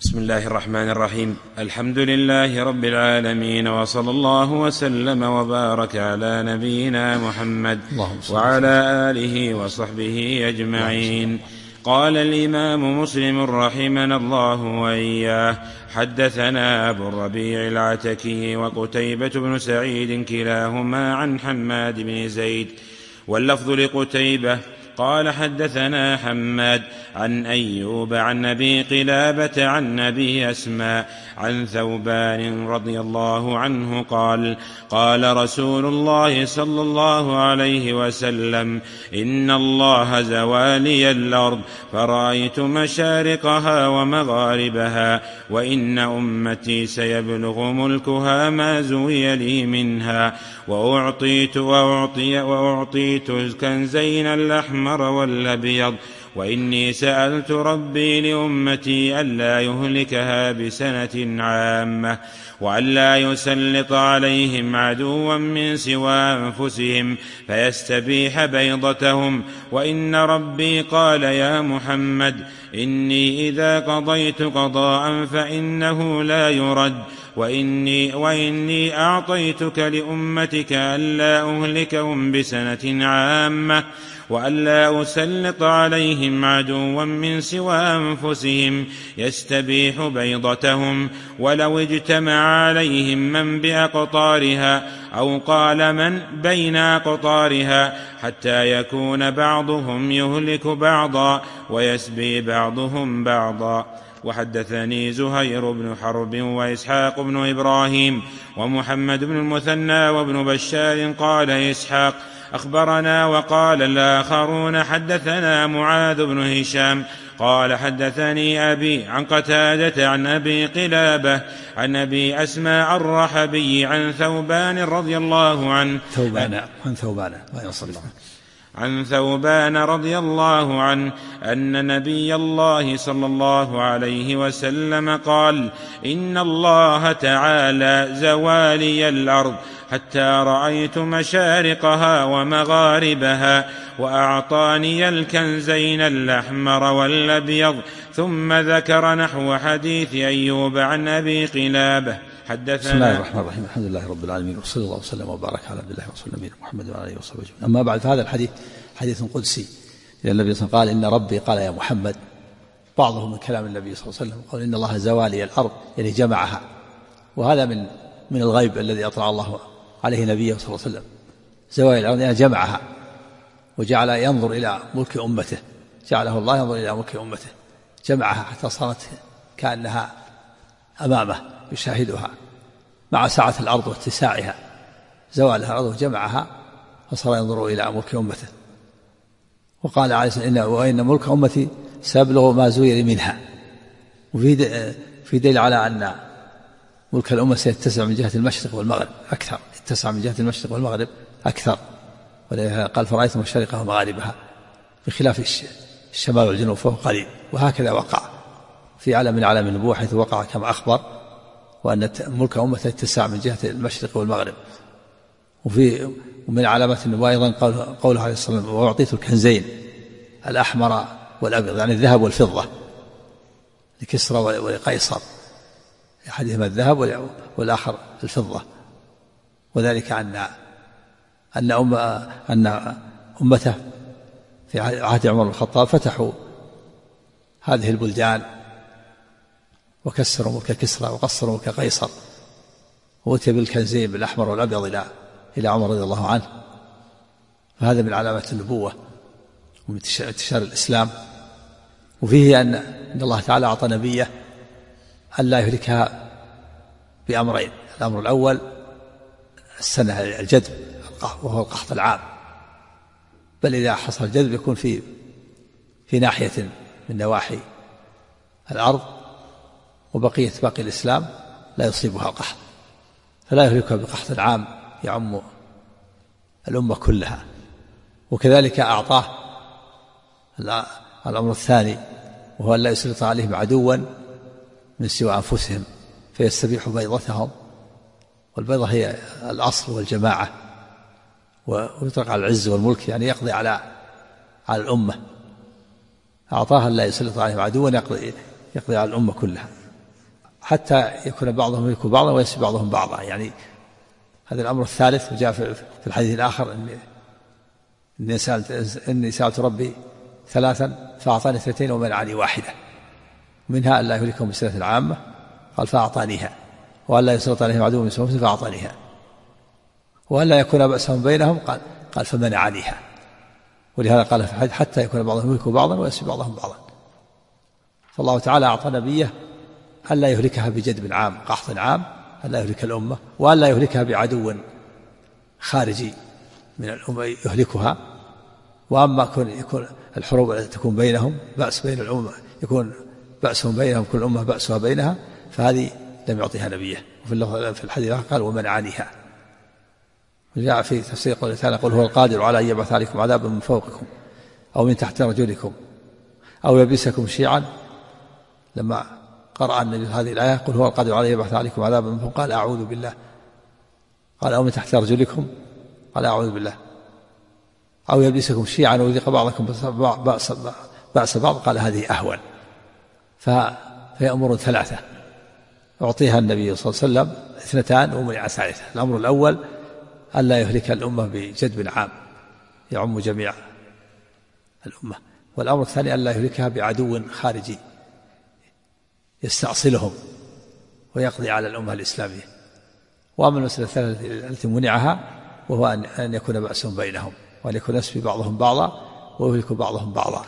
بسم الله الرحمن الرحيم. الحمد لله رب العالمين، وصلى الله وسلم وبارك على نبينا محمد وعلى آله وصحبه أجمعين. قال الإمام مسلم رحمنا الله وإياه: حدثنا أبو الربيع العتكي وقتيبة بن سعيد كلاهما عن حماد بن زيد، واللفظ لقتيبة قال: حدثنا حماد عن أيوب عن أبي قلابة عن أبي أسماء عن ثوبان رضي الله عنه قال: قال رسول الله صلى الله عليه وسلم: إن الله زوالي الأرض فرأيت مشارقها ومغاربها، وإن أمتي سيبلغ ملكها ما زوي لي منها، وأعطيت الكنزين الأحمر والأبيض، وإني سألت ربي لأمتي ألا يهلكها بسنة عامة، وألا يسلط عليهم عدوا من سوى أنفسهم فيستبيح بيضتهم، وإن ربي قال: يا محمد، إني إذا قضيت قضاء فإنه لا يرد، وإني أعطيتك لأمتك ألا أهلكهم بسنة عامة، وألا أسلط عليهم عدوا من سوى أنفسهم يستبيح بيضتهم، ولو اجتمع عليهم من بأقطارها، أو قال من بين أقطارها، حتى يكون بعضهم يهلك بعضا ويسبي بعضهم بعضا. وحدثني زهير بن حرب وإسحاق بن إبراهيم ومحمد بن المثنى وابن بشار قال إسحاق: أخبرنا، وقال الآخرون: حدثنا معاذ بن هشام قال: حدثني أبي عن قتادة عن أبي قلابة عن أبي أسماء الرحبي عن ثوبان رضي الله عنه عن ثوبان رضي الله عنه أن نبي الله صلى الله عليه وسلم قال: إن الله تعالى زوالي الأرض حتى رأيت مشارقها ومغاربها، وأعطاني الكنزين الأحمر والأبيض. ثم ذكر نحو حديث أيوب عن أبي قلابة. حدثنا. بسم الله الرحمن الرحيم. الحمد لله رب العالمين، وصلى الله وسلم وبارك على عبد الله ورسوله نبينا محمد وعلى اله وصحبه اجمعين. اما بعد، فهذا الحديث حديث قدسي، لأن النبي صلى الله عليه وسلم قال: إن ربي قال: يا محمد. بعضه من كلام النبي صلى الله عليه وسلم قال: إن الله زوالي الأرض، يعني جمعها، وهذا من الغيب الذي أطلع الله عليه نبيه صلى الله عليه وسلم. زوالي الأرض يعني جمعها، وجعل ينظر إلى ملك أمته، جعله الله ينظر إلى ملك أمته، جمعها حتى صارت كأنها أمامه يشاهدها، مع سعة الأرض واتساعها. زوالها الأرض وجمعها، فصار ينظر إلى ملك أمته. وقال عليه الصلاة والسلام: وإن ملك أمتي سيبلغ ما زوي منها. وفي دليل على أن ملك الأمة سيتسع من جهة المشرق والمغرب أكثر، يتسع من جهة المشرق والمغرب أكثر. قال: فرأيت مشارقها ومغاربها، بخلاف الشمال والجنوب فهو قريب. وهكذا وقع في علم من علم النبوة، حيث وقع كما أخبر، وأن ملك أمته يتسع من جهة المشرق والمغرب. ومن علامات النبوة أيضا قوله عليه الصلاة والسلام: وأعطيت الكنزين الأحمر والأبيض، يعني الذهب والفضة، لكسرى ولقيصر، أحدهما الذهب والآخر الفضة. وذلك أن أمته في عهد عمر بن الخطاب فتحوا هذه البلدان، وكسروا ملك كسرى وقصروا ملك قيصر، وأتي بالكنزين بالأحمر والأبيض إلى عمر رضي الله عنه. فهذا من علامات النبوة ومن انتشار الإسلام. وفيه أن الله تعالى أعطى نبيه ألا يهلكها بأمرين: الأمر الأول السنة الجدب، وهو القحط العام، بل إذا حصل الجدب يكون في ناحية من نواحي الأرض، وبقية باقي الإسلام لا يصيبها القحط، فلا يهلكها بقحط عام يعم الأمة كلها. وكذلك أعطاه الأمر الثاني، وهو أن لا يسلط عليهم عدوا من سوى أنفسهم فيستبيح بيضتهم. والبيضة هي الأصل والجماعة، ويطلق على العز والملك، يعني يقضي على الأمة. أعطاها أن لا يسلط عليهم عدوا يقضي على الأمة كلها. حتى يكون بعضهم يلك بعضا ويسبي بعضهم بعضا. يعني هذا الأمر الثالث. وجاء في الحديث الآخر إني سألت ربي ثلاثا فأعطاني 2 ومنعني 1، منها أن لا يهلكهم بالسنة العامة، قال فأعطانيها، وأن لا يسلط عليهم عدو من سوء فأعطانيها، وأن لا يكون بأسهم بينهم، قال فمنعنيها. ولهذا قال في الحديث حتى يكون بعضهم يهلك بعضا ويسبي بعضهم بعضا. فالله تعالى أعطى نبيه أن لا يهلكها بجدب عام قحط عام، أن لا يهلك الأمة، وأن لا يهلكها بعدو خارجي من الأمة يهلكها. وأما يكون الحروب تكون بينهم بأس بين الأمة، يكون بأسهم بينهم كل أمة بأسها بينها، فهذه لم يعطيها نبيه. وفي الحديث قال ومنعنيها. وجاء في تفسير قوله تعالى قل هو القادر على أن يبعث عليكم عذابا من فوقكم أو من تحت رجلكم أو يلبسكم شيعا. لما قرأ النبي هذه الآية قل هو القادر على أن يبعث عليكم عذابا من فوق، قال أعوذ بالله. قال أو من تحت رجلكم، قال أعوذ بالله. أو يلبسكم شيعا ويذيق بعضكم بأس بعض، قال هذه أهون. فهي أمور 3 أعطيها النبي صلى الله عليه وسلم 2 ومنع 3. الأمر الأول أن لا يهلك الأمة بجدب عام يعم جميع الأمة، والأمر الثاني أن لا يهلكها بعدو خارجي يستأصلهم ويقضي على الأمة الإسلامية. وأما المسألة الثالثة التي منعها وهو أن يكون بأسهم بينهم، وأن يكون يسبي بعضهم بعضا ويهلك بعضهم بعضا.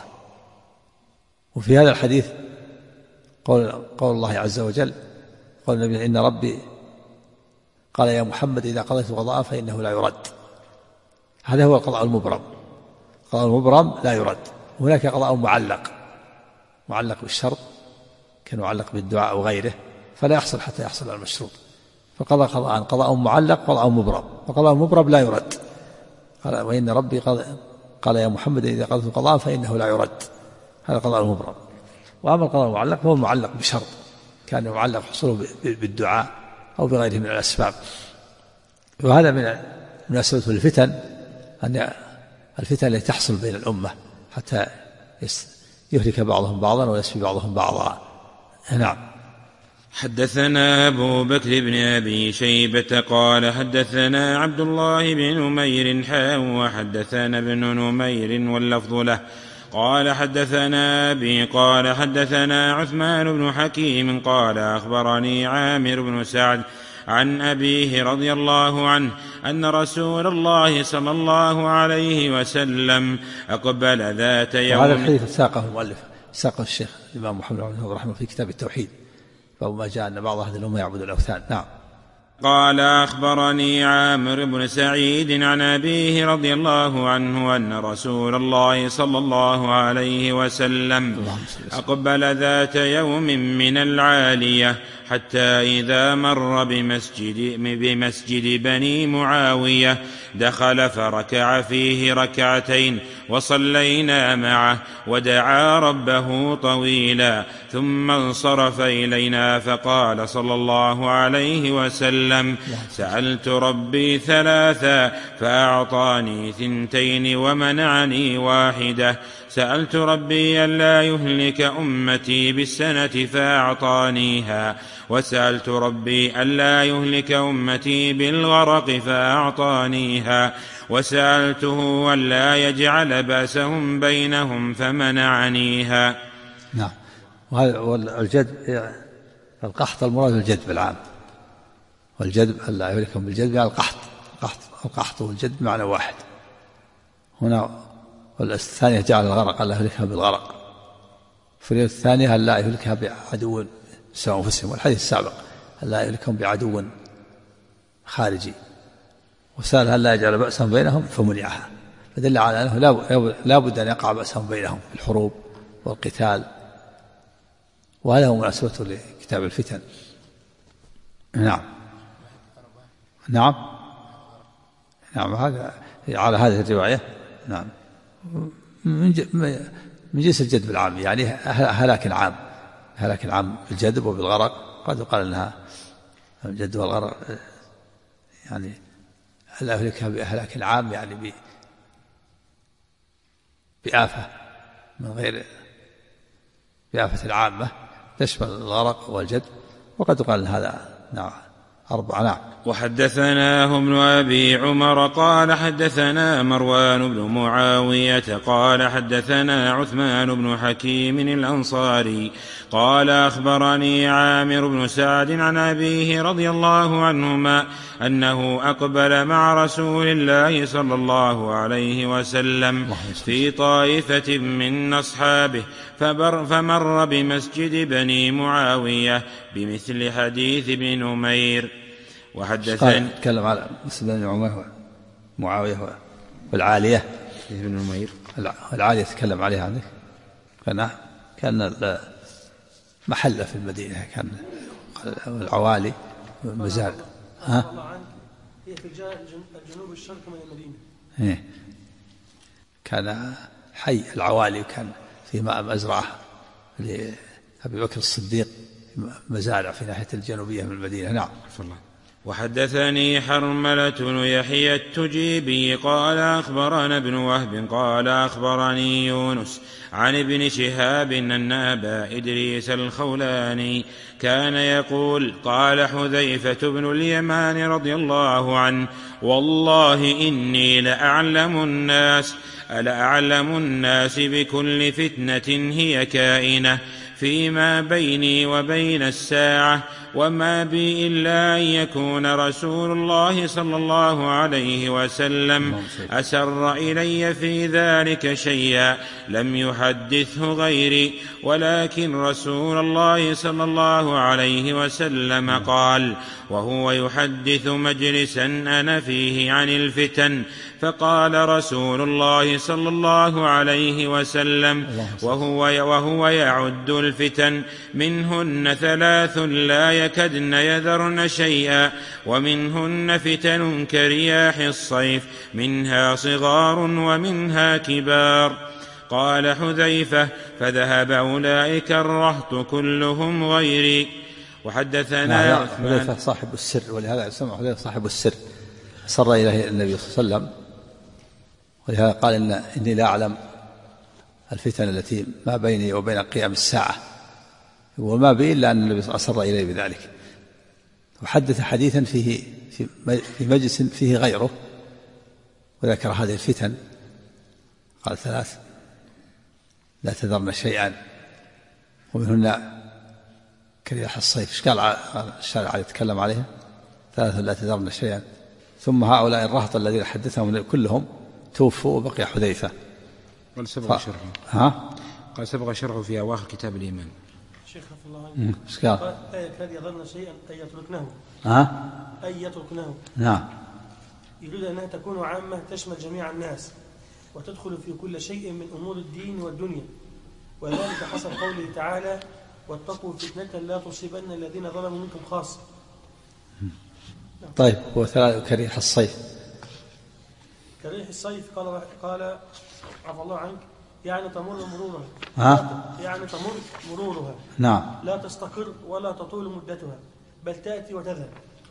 وفي هذا الحديث قول الله عز وجل قول النبي إن ربي قال يا محمد إذا قضيت قضاء فإنه لا يرد. هذا هو القضاء المبرم. القضاء المبرم لا يرد. هناك قضاء معلق بالشرط كان معلق بالدعاء أو غيره فلا يحصل حتى يحصل المشروط. فقضى قضاء معلق قضاء مبرم، وقضاء مبرم لا يرد. قال وإن ربي قال يا محمد إذا قضيت قضاء فإنه لا يرد. هذا قضاء المبرم. وأما القضاء المعلق فهو معلق بشرط كان معلق حصوله بالدعاء أو بغيره من الأسباب. وهذا من مناسبة الفتن، أن الفتن التي تحصل بين الأمة حتى يهلك بعضهم بعضا ويسبي بعضهم بعضا. نعم. حدثنا أبو بكر بن أبي شيبة قال حدثنا عبد الله بن نمير وحدثنا ابن نمير واللفظ له قال حدثنا أبي قال حدثنا عثمان بن حكيم قال أخبرني عامر بن سعد عن أبيه رضي الله عنه أن رسول الله صلى الله عليه وسلم أقبل ذات يوم. وهذا الحديث ساقه المؤلف، ساقه الشيخ الإمام محمد بن عبد الرحمن في كتاب التوحيد، فما جاء أن بعض أهل الأمة يعبد الأوثان. نعم. قال أخبرني عامر بن سعيد عن أبيه رضي الله عنه أن رسول الله صلى الله عليه وسلم أقبل ذات يوم من العالية حتى إذا مر بمسجد بني معاوية دخل فركع فيه ركعتين وصلينا معه ودعا ربه طويلا ثم انصرف إلينا فقال صلى الله عليه وسلم سألت ربي 3 فأعطاني 2 ومنعني 1. سألت ربي ألا يهلك أمتي بالسنة فأعطانيها، وسألت ربي ألا يهلك أمتي بالغرق فأعطانيها، وسألته ألا يجعل بأسهم بينهم فمنعنيها. نعم. والجدب القحط المراد الجدب العام، والجدب ألا يهلكهم بالجدب يعني القحط والجدب معنى واحد. هنا والثانية جعل الغرق ألا يهلكها بالغرق، في الثانية ألا يهلكها بعدو سوى أنفسهم، والحديث السابق ألا يهلكهم بعدو خارجي، وسأل ألا يجعل بأسهم بينهم فمنعها، فدل على أنه لا بد أن يقع بأسهم بينهم في الحروب والقتال. وهذا هو مناسبته لكتاب الفتن. نعم. نعم. نعم. هذا على هذه الرواية. نعم. من جنس الجدب العام، يعني هلاك العام، هلاك العام بالجدب وبالغرق. قد يقال أنها الجدب والغرق يعني لا يهلكها بهلاك العام، يعني بآفة من غير بآفة العامة تشمل الغرق والجدب وقد قال هذا نعم 4. نعم. وحدثناه ابن أبي عمر قال حدثنا مروان بن معاوية قال حدثنا عثمان بن حكيم الأنصاري قال أخبرني عامر بن سعد عن أبيه رضي الله عنهما أنه أقبل مع رسول الله صلى الله عليه وسلم في طائفة من أصحابه فمر بمسجد بني معاوية بمثل حديث ابن نمير. وحدثني تكلم على مسجد بني معاوية والعالية ابن نمير. العالية تكلم عليها عندك. كان محلة في المدينة، كان العوالي مزال. هي في الجنوب الشرقي من المدينة. كان حي العوالي، وكان في مزرعة لأبي بكر الصديق، مزارع في ناحية الجنوبية من المدينة. نعم. وحدثني حرملة بن يحيى التجيبي قال أخبرنا ابن وهب قال أخبرني يونس عن ابن شهاب أن أبا إدريس الخولاني كان يقول قال حذيفة بن اليمان رضي الله عنه والله إني لأعلم الناس بكل فتنة هي كائنة فيما بيني وبين الساعة وما بي إلا أن يكون رسول الله صلى الله عليه وسلم أسر إلي في ذلك شيئا لم يحدثه غيري، ولكن رسول الله صلى الله عليه وسلم قال وهو يحدث مجلسا أنا فيه عن الفتن، فقال رسول الله صلى الله عليه وسلم وهو يعد الفتن منهن 3 لا يكدن يذرن شيئا ومنهن فتن كرياح الصيف منها صغار ومنها كبار. قال حذيفة فذهب أولئك الرهط كلهم غيري. وحدثنا حذيفة صاحب السر، ولهذا سمع حذيفة صاحب السر صر إليه النبي صلى الله عليه وسلم، ولهذا قال إني لا أعلم الفتن التي ما بيني وبين قيام الساعة وما بي إلا أن النبي أسر إليه بذلك. وحدث حديثا فيه في مجلس فيه غيره، وذكر هذه الفتن قال 3 لا تذرن شيئا ومنهن كرياح الصيف. ايش قال الشارع يتكلم عليها؟ 3 لا تذرن شيئا. ثم هؤلاء الرهط الذين حدثهم كلهم توفوا وبقي حذيفة. قال سبق شرحه. قال سبق شرحه في أواخر كتاب الإيمان. شيخ الله عنه ايش قال؟ كاد يظن شيئا أن يتركنه. أن يتركنه. نعم. يريد أنها تكون عامة تشمل جميع الناس وتدخل في كل شيء من أمور الدين والدنيا، وذلك حسب قوله تعالى واتقوا فتنة لا تصيبن الذين ظلموا منكم خاصة. طيب، كريح الصيف. كريح الصيف قال عفى الله عنك يعني تمر مرورها. يعني تمر مرورها. نعم. لا تستقر ولا تطول مدتها بل تأتي وتذهب.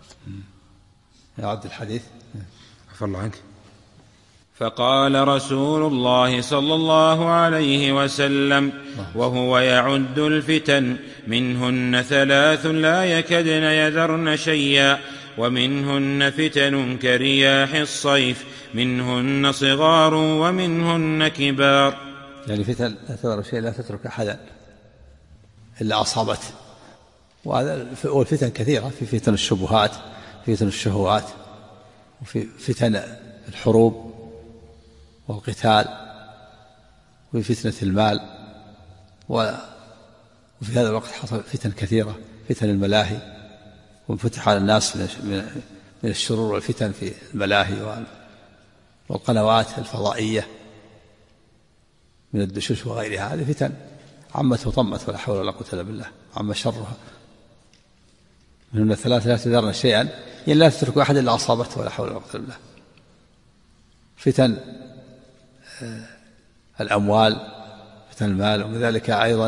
يعد الحديث. عفى الله عنك. فقال رسول الله صلى الله عليه وسلم وهو يعد الفتن منهن 3 لا يكدن يذرن شيئا ومنهن فتن كرياح الصيف منهن صغار ومنهن كبار. يعني فتن لا تذر شيء لا تترك أحدا إلا أصابته. والفتن كثيرة، في فتن الشبهات، في فتن الشهوات، وفي فتن الحروب والقتال، وفي فتنة المال، وفي هذا الوقت حصل فتن كثيرة، فتن الملاهي، وانفتح على الناس من الشرور والفتن في الملاهي والقنوات الفضائية من الدشوش وغيرها. هذه فتن عمت وطمت ولا حول ولا قوة إلا بالله، عم شرها. من 3 لا تذرن شيئا يعني لا تترك أحد إلا أصابته ولا حول ولا قوة إلا بالله. فتن الأموال، فتن المال، ومن ذلك أيضا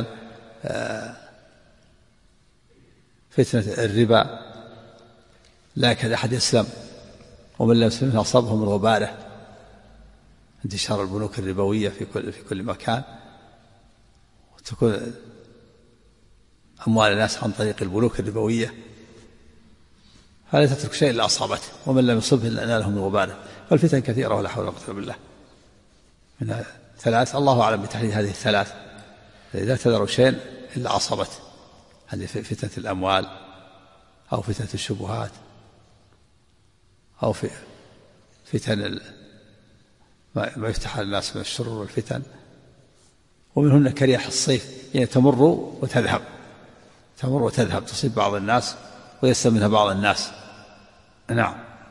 فتنة الربا، لا يكاد أحد يسلم ومن لم يسلم أصابه من غباره، انتشار البنوك الربوية في كل مكان، وتكون أموال الناس عن طريق البنوك الربوية، فلا تترك شيء إلا أصابته، ومن لم يصبه إلا ناله من وباله. فالفتن كثيرة ولا حول ولا قوة إلا بالله. من ثلاث الله أعلم بتحديد هذه الثلاث، إذا تذروا شيء إلا أصابته، هذه فتنة الأموال أو فتنة الشبهات أو فتن ما يفتح على الناس من الشر والفتن. ومنهن كرياح الصيف، يعني تمر وتذهب تصيب بعض الناس ويسلم منها بعض الناس. نعم.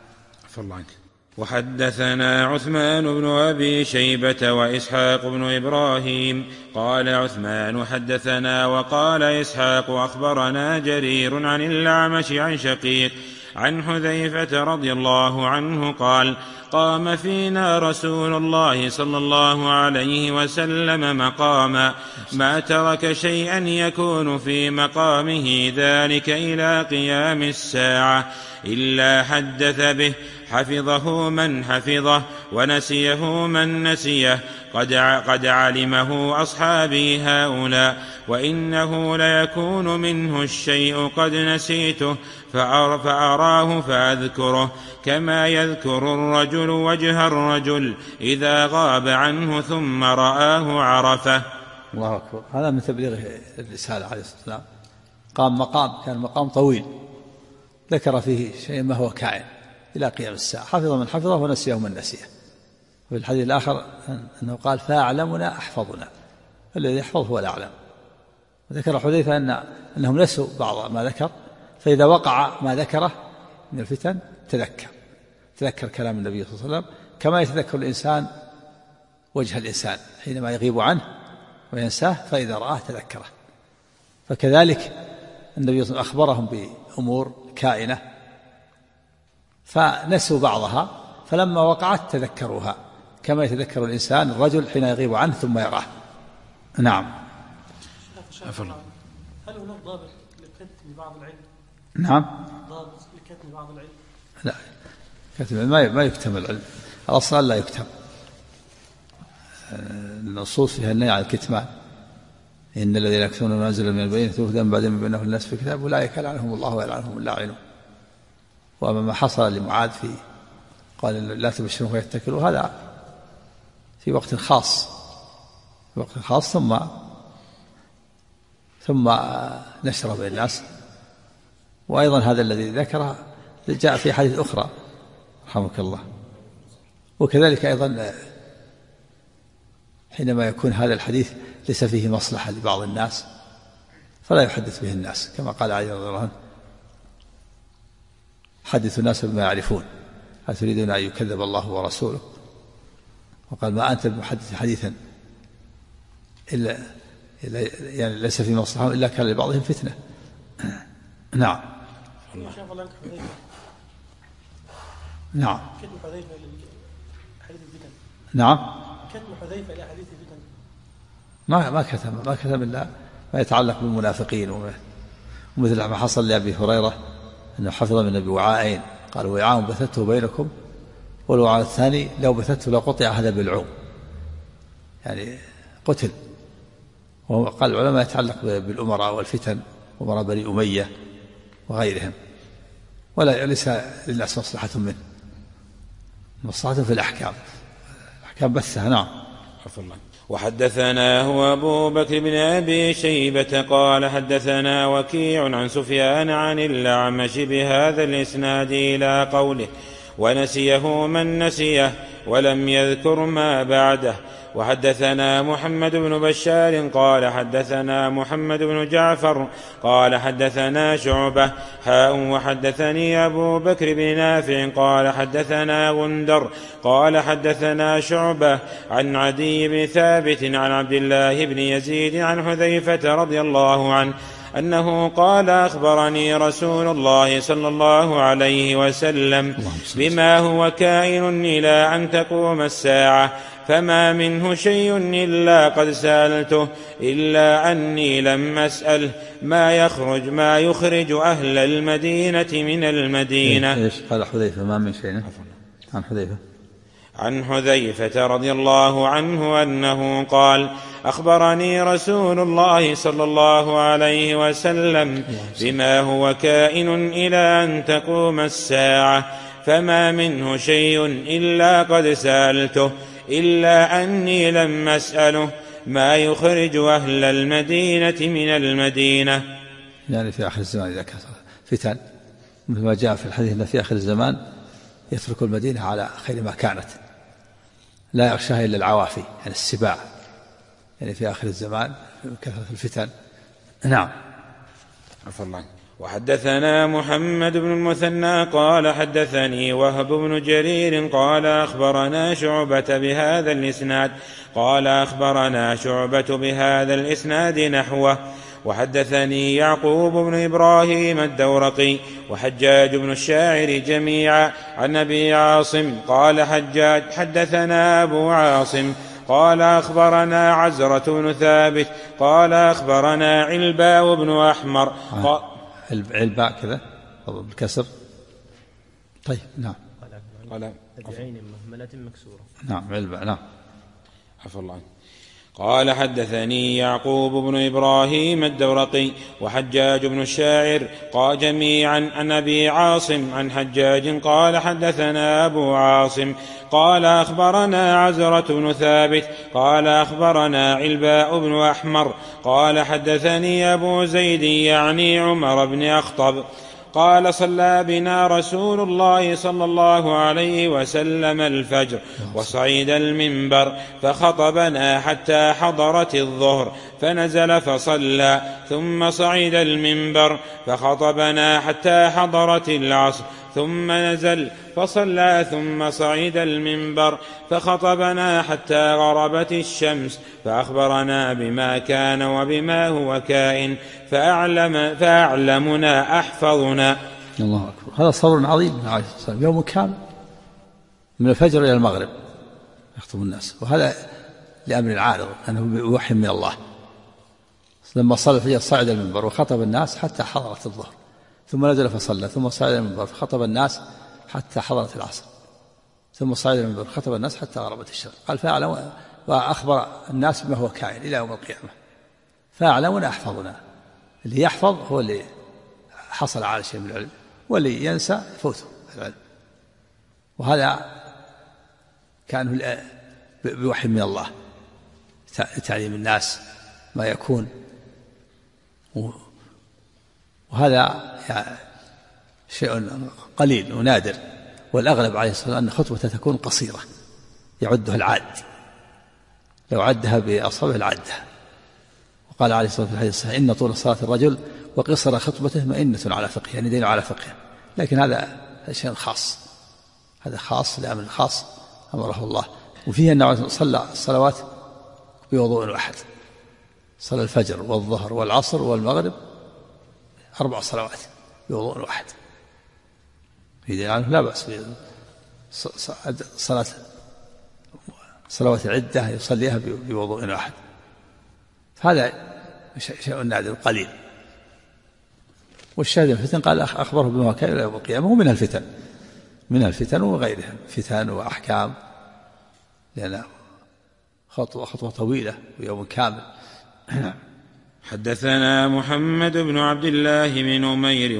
وحدثنا عثمان بن أبي شيبة وإسحاق بن إبراهيم قال عثمان حدثنا وقال إسحاق أخبرنا جرير عن الأعمش عن شقيق عن حذيفة رضي الله عنه قال قام فينا رسول الله صلى الله عليه وسلم مقاما ما ترك شيئا يكون في مقامه ذلك إلى قيام الساعة إلا حدث به، حفظه من حفظه ونسيه من نسيه، قد علمه أصحابي هؤلاء، وإنه ليكون منه الشيء قد نسيته فأراه فأذكره، كما يذكر الرجل وجه الرجل إذا غاب عنه ثم رآه عرفه. الله أكبر. هذا من تبليغ الرسالة عليه الصلاة والسلام. قام مقام كان مقام طويل ذكر فيه شيء ما هو كائن إلى قيام الساعة، حفظ من حفظه ونسيه من نسيه. وفي الحديث الآخر أنه قال فأعلمنا أحفظنا، الذي يحفظ هو الأعلم. وذكر حذيفة أنهم نسوا بعض ما ذكر، فإذا وقع ما ذكره من الفتن تذكر كلام النبي صلى الله عليه وسلم، كما يتذكر الإنسان وجه الإنسان حينما يغيب عنه وينساه، فإذا رآه تذكره. فكذلك النبي صلى الله عليه وسلم أخبرهم بأمور كائنة فنسوا بعضها، فلما وقعت تذكروها، كما يتذكر الإنسان الرجل حين يغيب عنه ثم يراه. نعم. هل هناك ضابط لكتم بعض العلم؟ نعم. ضابط لكتم بعض العلم؟ لا، كتم ما يكتم العلم، الأصل لا يكتم. النصوص فيها النهي عن الكتمان، إن الذين يكتمون ما أنزل من البينة هدى من بعد ما بينه الناس في الكتاب أولئك يلعنهم الله ويلعنهم اللاعنون. وأما ما حصل لمعاذ في قال لا تبشرهم فيتكلوا، هذا في وقت خاص ثم نشر بين الناس. وأيضا هذا الذي ذكره جاء في حديث أخرى رحمك الله. وكذلك أيضا حينما يكون هذا الحديث ليس فيه مصلحة لبعض الناس فلا يحدث به الناس، كما قال علي رضي الله عنه حدثوا الناس بما يعرفون، هل تريدون أن يكذب الله ورسوله؟ وقال ما أنت بمحدث حديثا إلا يعني ليس في مصلحة إلا كان لبعضهم فتنة. نعم. نعم. كتم حذيفة لحديث الفتن. نعم. كتم حذيفة لحديث الفتن. ما كتم إلا ما يتعلق بالمنافقين، ومثل ما حصل لأبي هريرة أنه حفظ من أبي وعاءين، قال وعاء بثته بينكم والوعاء الثاني لو بثته لقطع هذا بالعوم، يعني قتل. وقال العلماء يتعلق بالأمراء والفتن، أمراء بني أمية وغيرهم، ولا ليس للناس مصلحة منه، مصلحة في الأحكام بثها. نعم. وحدثنا هو أبو بكر بن أبي شيبة قال حدثنا وكيع عن سفيان عن الأعمش بهذا الإسناد إلى قوله ونسيه من نسيه ولم يذكر ما بعده. وحدثنا محمد بن بشار قال حدثنا محمد بن جعفر قال حدثنا شعبة وحدثني أبو بكر بن نافع قال حدثنا غندر قال حدثنا شعبة عن عدي بن ثابت عن عبد الله بن يزيد عن حذيفة رضي الله عنه أنه قال أخبرني رسول الله صلى الله عليه وسلم بما هو كائن إلى أن تقوم الساعة، فما منه شيء إلا قد سألته إلا أني لم أسأل ما يخرج أهل المدينة من المدينة. إيش قال حذيفة؟ ما من شيء عن حذيفة عن حذيفة رضي الله عنه أنه قال: أخبرني رسول الله صلى الله عليه وسلم بما هو كائن إلى أن تقوم الساعة، فما منه شيء إلا قد سألته، إلا أني لم أسأله ما يخرج أهل المدينة من المدينة. يعني في آخر الزمان إذا كثر فتن، مثل ما جاء في الحديث أن في آخر الزمان يترك المدينة على خير ما كانت، لا يغشاها إلا العوافي، يعني السباع، يعني في آخر الزمان كثرة الفتن. نعم. عفى الله. وحدثنا محمد بن المثنى قال حدثني وهب بن جرير قال أخبرنا شعبة بهذا الإسناد قال أخبرنا شعبة بهذا الإسناد نحوه. وحدثني يعقوب بن إبراهيم الدورقي وحجاج بن الشاعر جميعا عن أبي عاصم قال حجاج حدثنا أبو عاصم قال أخبرنا عزرة بن ثابت قال أخبرنا علباء بن أحمر. علباء كذا بالكسر. طيب نعم. قال بعين مهملة مكسورة. نعم علباء. نعم. عفى الله. قال حدثني يعقوب بن إبراهيم الدورقي وحجاج بن الشاعر قال جميعا عن أبي عاصم عن حجاج قال حدثنا أبو عاصم قال أخبرنا عزرة بن ثابت قال أخبرنا علباء بن أحمر قال حدثني أبو زيد يعني عمر بن أخطب قال صلى بنا رسول الله صلى الله عليه وسلم الفجر وصعد المنبر فخطبنا حتى حضرت الظهر فنزل فصلى ثم صعد المنبر فخطبنا حتى حضرت العصر ثم نزل فصلى ثم صعد المنبر فخطبنا حتى غربت الشمس فأخبرنا بما كان وبما هو كائن فأعلمنا أحفظنا. الله أكبر. هذا صبر عظيم من عليه الصلاة والسلام، يوم كامل من الفجر إلى المغرب يخطب الناس، وهذا لأمر عارض أنه بوحي من الله. لما صلى الفجر صعد المنبر وخطب الناس حتى حضرت الظهر ثم نزل فصلى ثم صعد المنبر فخطب الناس حتى حضرت العصر ثم صعد المنبر فخطب الناس حتى غربت الشمس. قال فأعلم، وأخبر الناس بما هو كائن إلى يوم القيامة. فأعلمنا أحفظنا، اللي يحفظ هو اللي حصل على شيء من العلم، واللي ينسى يفوته العلم. وهذا كان بوحي من الله تعليم الناس ما يكون، وهذا يعني شيء قليل ونادر، والأغلب عليه الصلاة والسلام أن خطبته تكون قصيرة يعدها العاد، لو عدها بأصابه العدها. وقال عليه الصلاة والسلام في الحديث الصحيح إن طول صلاة الرجل وقصر خطبته مئنة على فقه، يعني دين على فقه. لكن هذا شيء خاص، هذا خاص لأمر خاص أمره الله. وفيه أنه صلى الصلوات بوضوء واحد، صلى الفجر والظهر والعصر والمغرب 4 صلوات بوضوء واحد. في دين عنه لا بأس صلوات عدة يصليها بوضوء واحد. هذا شيء نادر قليل. والشاهد الفتن قال أخبره بما كان إلى يوم القيامة، ومن الفتن، من الفتن وغيرها فتن وأحكام، لأن خطوة طويلة ويوم كامل. حدثنا محمد بن عبد الله بن أمير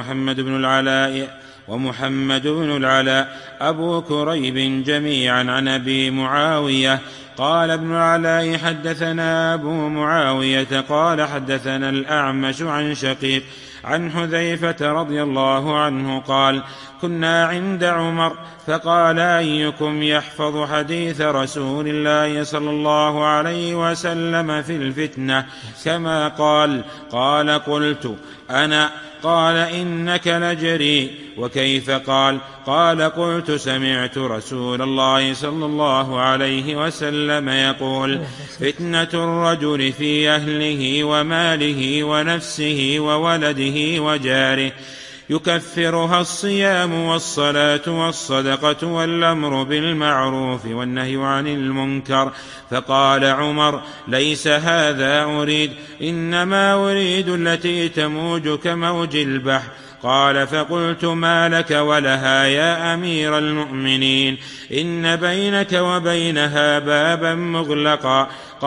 ومحمد بن العلاء أبو كريب جميعا عن أبي معاوية قال ابن العلاء حدثنا أبو معاوية قال حدثنا الأعمش عن شقيق عن حذيفة رضي الله عنه قال كنا عند عمر فقال أيكم يحفظ حديث رسول الله صلى الله عليه وسلم في الفتنة كما قال قلت أنا قال إنك لجريء وكيف قال قلت سمعت رسول الله صلى الله عليه وسلم يقول فتنة الرجل في أهله وماله ونفسه وولده وجاره يكفرها الصيام والصلاة والصدقة والأمر بالمعروف والنهي عن المنكر. فقال عمر: ليس هذا أريد، إنما أريد التي تموج كموج البحر. قال: فقلت: ما لك ولها يا أمير المؤمنين؟ إن بينك وبينها بابا مغلقا.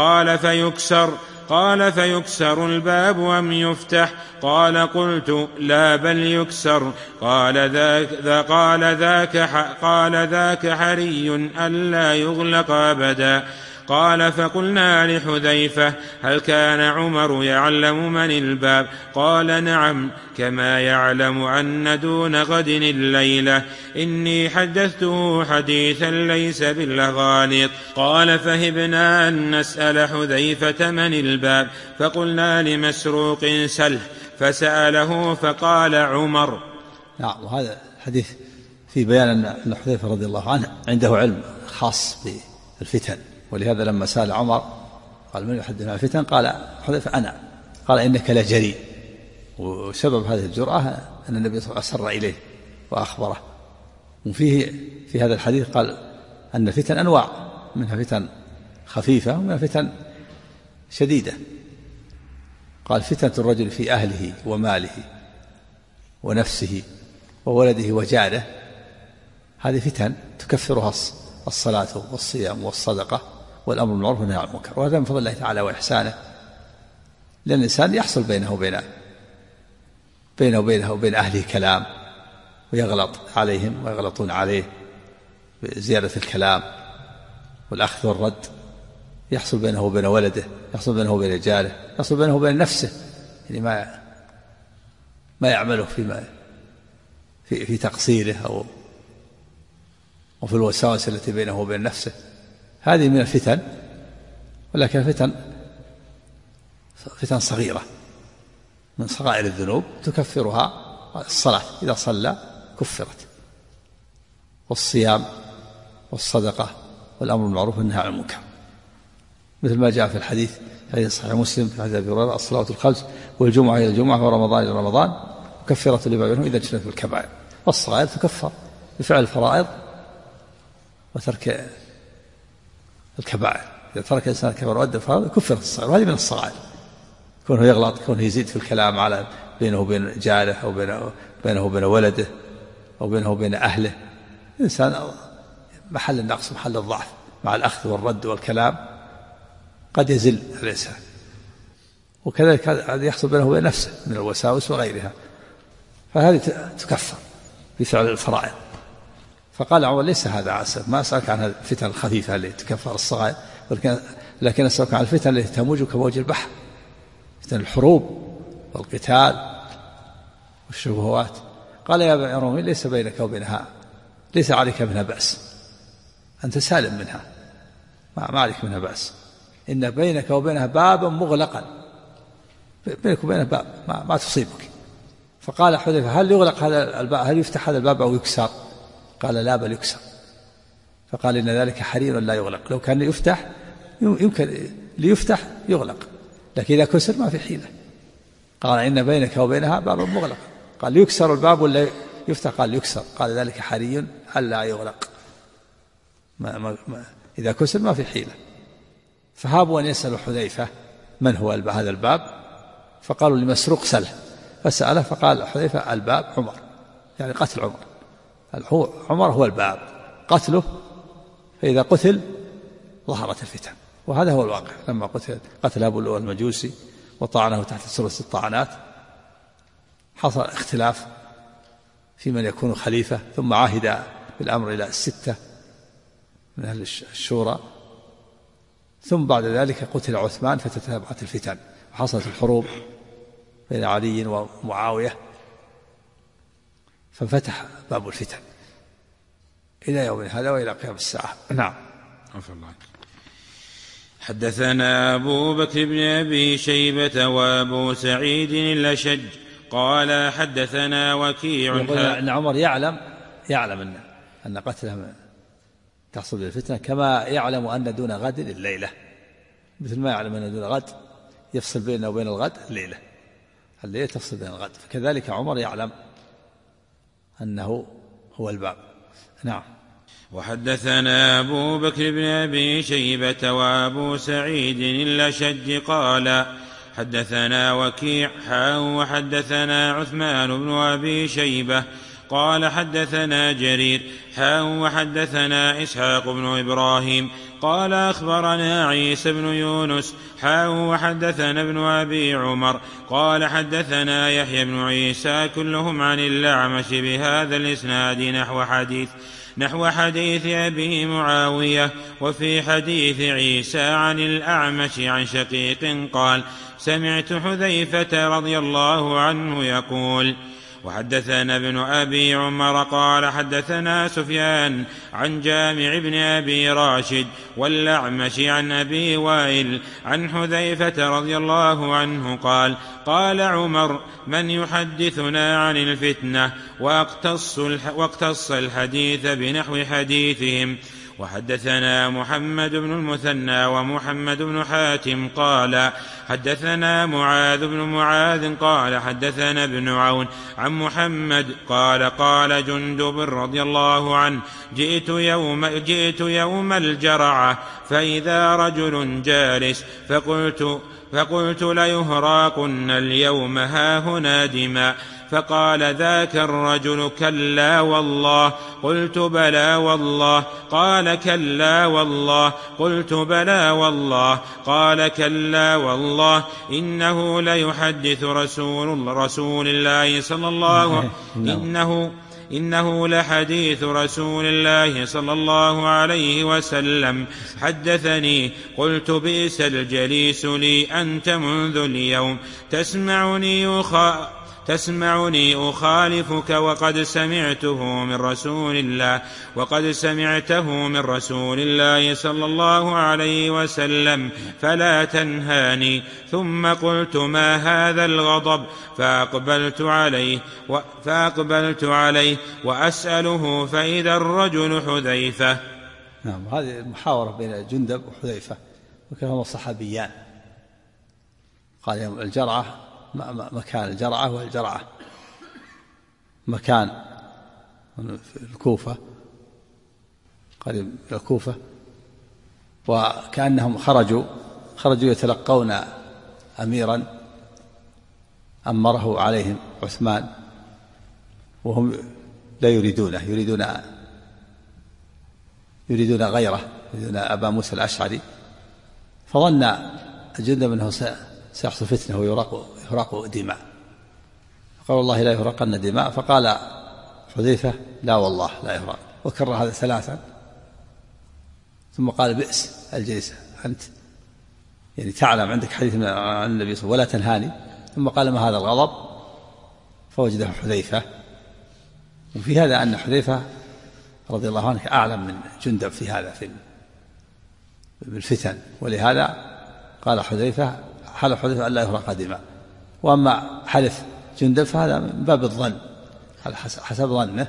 قال: فيكسر الباب أم يفتح؟ قال: قلت: لا، بل يكسر. قال: ذاك حري ألا يغلق أبدا. قال: فقلنا لحذيفة: هل كان عمر يعلم من الباب؟ قال: نعم، كما يعلم أن دون غد الليلة. إني حدثته حديثا ليس بالغالط. قال: فهبنا أن نسأل حذيفة من الباب، فقلنا لمسروق: سله. فسأله فقال عمر. نعم. وهذا الحديث في بيان أن حذيفة رضي الله عنه عنده علم خاص بالفتن، ولهذا لما سأل عمر قال: من يحدثنا عن الفتن؟ قال حذيفة: أنا. قال: إنك لجريء. وسبب هذه الجرأة أن النبي صلى الله عليه وسلم أسر إليه وأخبره. وفيه في هذا الحديث قال أن الفتن أنواع، منها فتن خفيفة ومنها فتن شديدة. قال: فتنة الرجل في أهله وماله ونفسه وولده وجاره، هذه فتن تكفرها الصلاة والصيام والصدقة والأمر بالمعروف والنهي عن المنكر. وهذا من فضل الله تعالى وإحسانه، لأن الإنسان يحصل بينه وبين أهله كلام، ويغلط عليهم ويغلطون عليه بزيادة الكلام والأخذ والرد. يحصل بينه وبين ولده، يحصل بينه وبين جاره، يحصل بينه وبين نفسه، يعني ما يعمله في تقصيره أو وفي الوساوس التي بينه وبين نفسه. هذه من الفتن، ولكن فتن صغيرة من صغائر الذنوب تكفرها الصلاة، إذا صلى كفرت، والصيام والصدقة والأمر بالمعروف والنهي عن المنكر، مثل ما جاء في الحديث صحيح مسلم في حديث أبي هريرة: الصلاة الخمس والجمعة إلى الجمعة ورمضان إلى رمضان مكفرة لما بينهم إذا اجتنبوا الكبائر. والصغائر تكفر بفعل الفرائض وترك الكبائر. إذا ترك الإنسان الكبائر وأدى الفرائض كفرت الصغائر، وهذه من الصغائر. كونه يغلط، كونه يزيد في الكلام على بينه وبين جاره أو بينه وبين ولده أو بينه وبين أهله، الإنسان محل النقص محل الضعف، مع الأخذ والرد والكلام قد يزل الإنسان. وكذلك هذا يحصل بينه وبين نفسه من الوساوس وغيرها، فهذه تكفر بفعل الفرائض. فقال عمر: ليس هذا عسى، ما أسألك عن الفتن الخفيفة التي تكفر الصغائر، لكن أسألك عن الفتن التي تموج كموج البحر، فتن الحروب والقتال والشبهات. قال: يا رومي: ليس بينك وبينها، ليس عليك منها بأس، أنت سالم منها، ما عليك منها بأس. إن بينك وبينها بابا مغلقا، بينك وبينها باب ما تصيبك. فقال حذيفة: هل يغلق هذا الباب، هل يفتح هذا الباب أو يكسر؟ قال: لا، بل يكسر. فقال: إن ذلك حرير لا يغلق، لو كان يفتح يمكن ليفتح يغلق، لكن إذا كسر ما في حيلة. قال: إن بينك وبينها بابا مغلق. قال: يكسر الباب ولا يفتح؟ قال: يكسر. قال: ذلك حري ألا يغلق، إذا كسر ما في حيلة. فهابوا أن يسألوا حذيفة من هو هذا الباب، فقالوا لمسروق: سله. فسأله فقال حذيفة: الباب عمر، يعني قتل عمر. عمر هو الباب، قتله، فإذا قتل ظهرت الفتن. وهذا هو الواقع. لما قتل أبو اللؤلؤ المجوسي وطعنه تحت سلسلة الطعنات، حصل اختلاف في من يكون خليفة، ثم عهد بالأمر إلى 6 من أهل الشورى، ثم بعد ذلك قتل عثمان، فتتابعت الفتن وحصلت الحروب بين علي ومعاوية، ففتح باب الفتن إلى يوم هذا وإلى قيام الساعة. نعم. حدثنا أبو بكر بن أبي شيبة وأبو سعيد الأشج قال حدثنا وكيع. أن عمر يعلم أن قتله تحصل بالفتنة، كما يعلم أن دون غد الليلة، مثل ما يعلم أن دون غد يفصل بيننا وبين الغد الليلة تفصل بين الغد، فكذلك عمر يعلم أنه هو الباب. نعم. وحدثنا أبو بكر بن أبي شيبة وأبو سعيد الأشج قال حدثنا وكيع وحدثنا عثمان بن أبي شيبة قال حدثنا جرير وحدثنا إسحاق بن إبراهيم قال أخبرنا عيسى بن يونس وحدثنا ابن أبي عمر قال حدثنا يحيى بن عيسى كلهم عن الأعمش بهذا الإسناد نحو حديث أبي معاوية. وفي حديث عيسى عن الأعمش عن شقيق قال سمعت حذيفة رضي الله عنه يقول. وحدثنا ابن أبي عمر قال حدثنا سفيان عن جامع بن أبي راشد والأعمش عن أبي وائل عن حذيفة رضي الله عنه قال قال عمر من يحدثنا عن الفتنة واقتص الحديث بنحو حديثهم. وحدثنا محمد بن المثنى ومحمد بن حاتم قال حدثنا معاذ بن معاذ قال حدثنا ابن عون عن محمد قال جندب رضي الله عنه جئت يوم الجرعة فإذا رجل جالس فقلت ليهراقن اليوم هاهنا دماء فقال ذاك الرجل كلا والله قلت بلى والله قال كلا والله قلت بلى والله قال كلا والله إنه ليحدث رسول الله صلى الله إنه لحديث رسول الله صلى الله عليه وسلم حدثني. قلت بئس الجليس لي أنت منذ اليوم تسمعني أخالفك وقد سمعته من رسول الله صلى الله عليه وسلم فلا تنهاني. ثم قلت ما هذا الغضب فأقبلت عليه وأسأله فإذا الرجل حذيفة. نعم. هذه المحاورة بين جندب وحذيفة وكلاهما صحابيان. قال يوم الجرعة مكان الجرعة والجرعة مكان في الكوفة قريب الكوفة وكأنهم خرجوا يتلقون أميرا أمره عليهم عثمان وهم لا يريدونه يريدون غيره يريدون أبا موسى الأشعري. فظن جندب أنه سيحصل فتنة ويهرق دماء فقال والله لا يهرقن دماء. فقال حذيفة لا والله لا يهرق وكرر هذا ثلاثا ثم قال بئس الجليس أنت يعني تعلم عندك حديث عن النبي صلى الله عليه وسلم ولا تنهاني. ثم قال ما هذا الغضب فوجده حذيفة. وفي هذا أن حذيفة رضي الله عنه أعلم من جندب في هذا في بالفتن ولهذا قال حذيفة أن لا يهرق دماء. وأما حلف جندب فهذا من باب الظن حسب ظنه.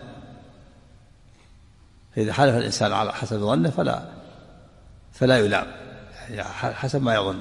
إذا حلف الإنسان على حسب ظنه فلا يلام حسب ما يظن.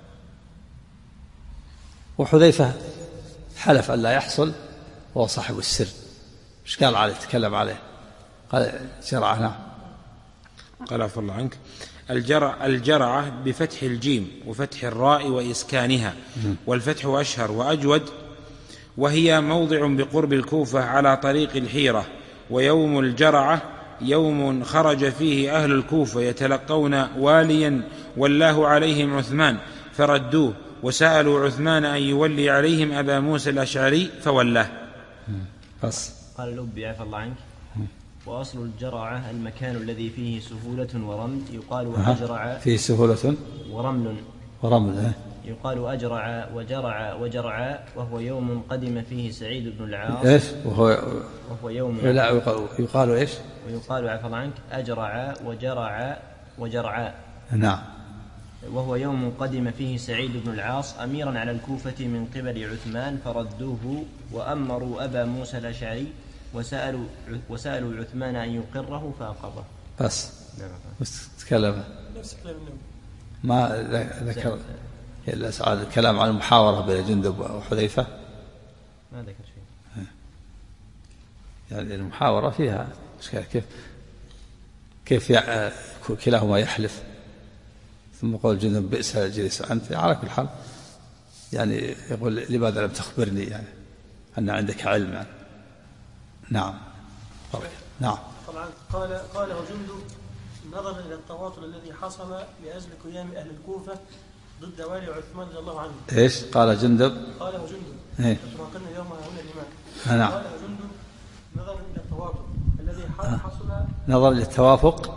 وحذيفة حلف أن لا يحصل وهو صاحب السر. ايش قال عليه تكلم عليه قال جرعة. نعم. قال عفى الله عنك الجرعة بفتح الجيم وفتح الراء وإسكانها والفتح أشهر وأجود وهي موضع بقرب الكوفة على طريق الحيرة. ويوم الجرعة يوم خرج فيه أهل الكوفة يتلقون واليا والله عليهم عثمان فردوه وسألوا عثمان أن يولي عليهم أبا موسى الأشعري فولاه. قال الأبي عفى الله عنك وأصل الجرعة المكان الذي فيه سهولة ورمل يقال أجرع فيه سهولة ورمل يقال أجرع وجرع وهو يوم قدم فيه سعيد بن العاص. إيش وهو يوم لا يقال إيش ويقال عفى الله عنك أجرع وجرع. نعم. وهو يوم قدم فيه سعيد بن العاص أميرا على الكوفة من قبل عثمان فردوه وأمروا أبا موسى الأشعري وسألوا عثمان أن يقره فأقره. بس تكلم ما ذكر الكلام عن المحاورة بين جندب وحذيفة ما ذكر شيء. يعني المحاورة فيها إشكال، كيف كلاهما يحلف، ثم قول جندب بئس الجليس أنت. على كل حال يعني يقول لماذا لم تخبرني يعني أن عندك علم يعني. نعم نعم. طبعا قاله جندب نظرا إلى التواطؤ الذي حصل لأجل قيام أهل الكوفة ضد والي عثمان رضي الله عنه. إيش قال جندب؟ قاله جندب إيه؟ كما قلنا اليوم هنا الإمام. نعم. قاله جندب نظرا إلى التواطؤ الذي حصل. نظرا للتوافق.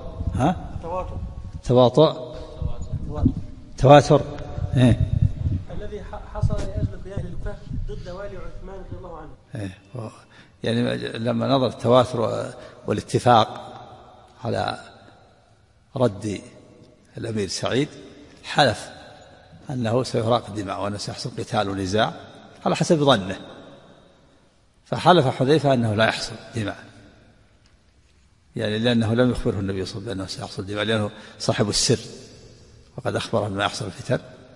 تواطؤ تواتر. إيه؟ الذي حصل لأجل قيام أهل الكوفة ضد والي عثمان رضي الله عنه. إيه؟ يعني لما نظر التواتر والاتفاق على رد الأمير سعيد حلف أنه سيراق الدماء وأنه سيحصل قتال ونزاع على حسب ظنه، فحلف حذيفة أنه لا يحصل دماء، يعني لأنه لم يخبره النبي صلى الله عليه وسلم بأنه سيحصل دماء، لأنه صاحب السر وقد أخبره بما يحصل الفتن،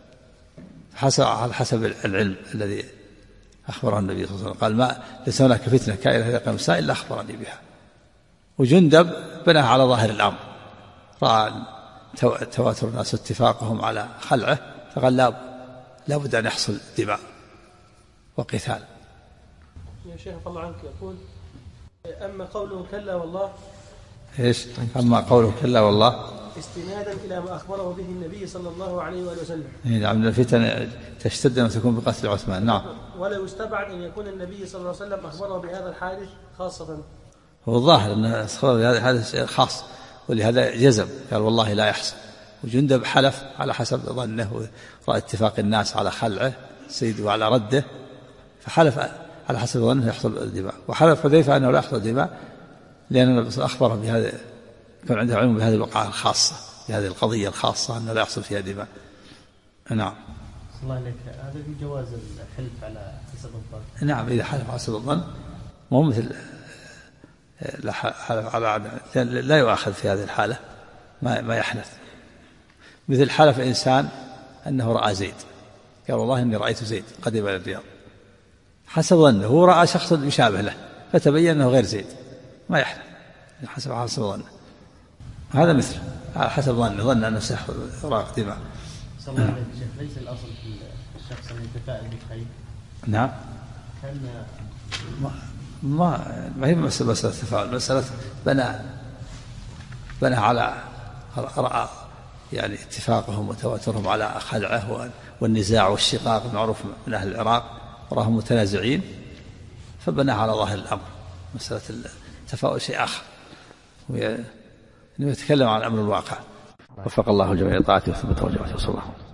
على حسب العلم الذي أخبره النبي صلى الله عليه وسلم. قال ما ليس هناك فتنة كائنة إذا قام الساعة إلا أخبرني بها. وجندب بناه على ظاهر الأمر، رأى تواتر الناس اتفاقهم على خلعه فقال لا بد أن يحصل دماء وقتال. يا شيخ الله عنك يقول أما قوله كلا والله. إيش؟ أما قوله كلا والله استنادا إلى ما أخبره به النبي صلى الله عليه وآله وسلم. نعم الفتن تشتد أن تكون بقتل عثمان. نعم. ولا يستبعد أن يكون النبي صلى الله عليه وسلم أخبره بهذا الحادث خاصة. هو الظاهر أن هذا الحادث خاص، ولهذا جزم قال والله لا يحصل. وجندب حلف على حسب ظنه ورأى اتفاق الناس على خلعه سيد وعلى رده، فحلف على حسب ظنه يحصل الدماء. وحلف حذيفة أنه لا يحصل الدماء لأن النبي أخبره بهذا، كان عنده علم بهذه الوقعة الخاصة، بهذه القضية الخاصة أنه لا يحصل فيها دماء. نعم. الله عليك، هذا في جواز الحلف على حسب الظن. نعم إذا حلف على حسب الظن، مو مثل لا حلف على لا يؤاخذ في هذه الحالة، ما يحلف. مثل حلف إنسان أنه رأى زيد، قال والله إني رأيت زيد قدم إلى الرياض، حسب ظنه هو رأى شخص يشابه له فتبين أنه غير زيد، ما يحلف حسب ظنه. هذا مثل على حسب ظن أنه سيراق دماء. صلى الله عليه وسلم. ليس الأصل في الشخص أن يتفائل بالخير. نعم. كان ما هي مسألة التفاؤل، مسألة بنى على رأى يعني اتفاقهم وتواترهم على خلعه والنزاع والشقاق المعروف من أهل العراق، وراهم متنازعين فبنى على ظاهر الأمر. مسألة التفاؤل شيء آخر، إنه يتكلم عن أمر الواقع. وفق الله الجميع لطاعته وثبت وجهه. صلى الله عليه وسلم.